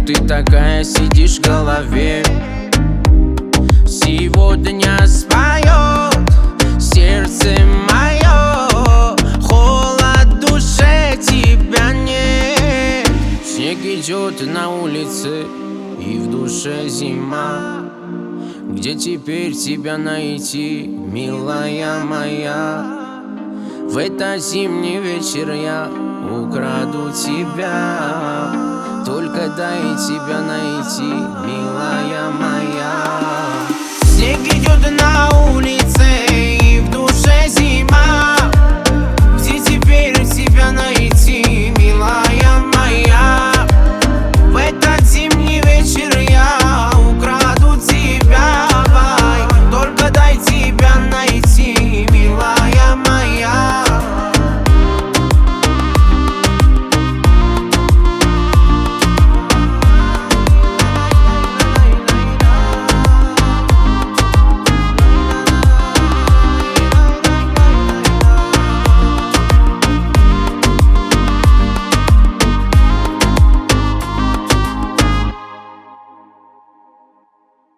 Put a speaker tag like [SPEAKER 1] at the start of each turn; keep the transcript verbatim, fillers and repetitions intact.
[SPEAKER 1] ты такая сидишь в голове? Сегодня споет сердце мое, холод в душе, тебя нет. Снег идет на улице, и в душе зима. Где теперь тебя найти, милая моя? В этот зимний вечер я украду тебя. Только дай тебя найти, милая.